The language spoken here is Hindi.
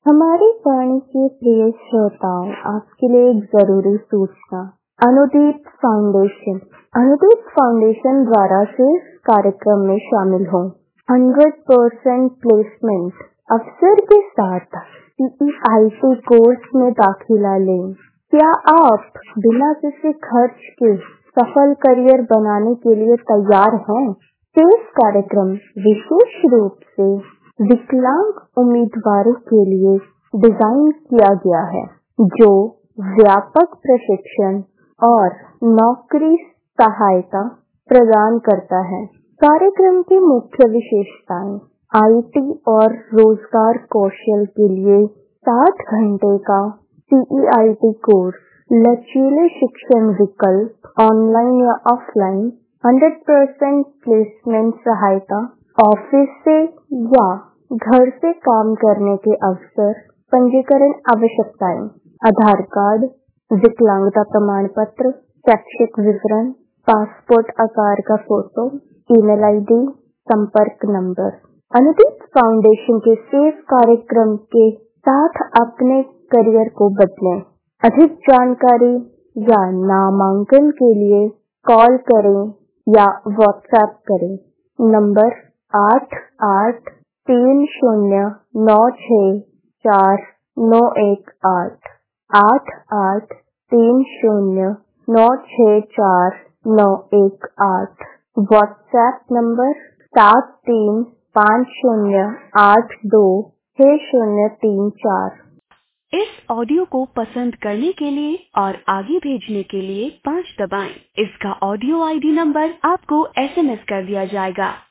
हमारी वाणी के प्रिय श्रोताओं, आपके लिए एक जरूरी सूचना। अनुदीप फाउंडेशन द्वारा से कार्यक्रम में शामिल हो। 100% प्लेसमेंट अवसर के साथ CEIT कोर्स में दाखिला लें। क्या आप बिना किसी खर्च के सफल करियर बनाने के लिए तैयार हैं? इस कार्यक्रम विशेष रूप से विकलांग उम्मीदवारों के लिए डिजाइन किया गया है, जो व्यापक प्रशिक्षण और नौकरी सहायता प्रदान करता है। कार्यक्रम की मुख्य विशेषताएं: IT और रोजगार कौशल के लिए 60 घंटे का CEIT कोर्स, लचीले शिक्षण विकल्प ऑनलाइन या ऑफलाइन, 100% प्लेसमेंट सहायता, ऑफिस से या घर से काम करने के अवसर। पंजीकरण आवश्यकताएं: आधार कार्ड, विकलांगता प्रमाण पत्र, शैक्षिक विवरण, पासपोर्ट आकार का फोटो, ईमेल ID, संपर्क नंबर। अनुदीप फाउंडेशन के सेफ कार्यक्रम के साथ अपने करियर को बदलें। अधिक जानकारी या नामांकन के लिए कॉल करें या व्हाट्सएप करें। नंबर 8830964918 8830964918। WhatsApp number 7350826034। इस ऑडियो को पसंद करने के लिए और आगे भेजने के लिए 5 दबाएं। इसका ऑडियो ID नंबर आपको SMS कर दिया जाएगा।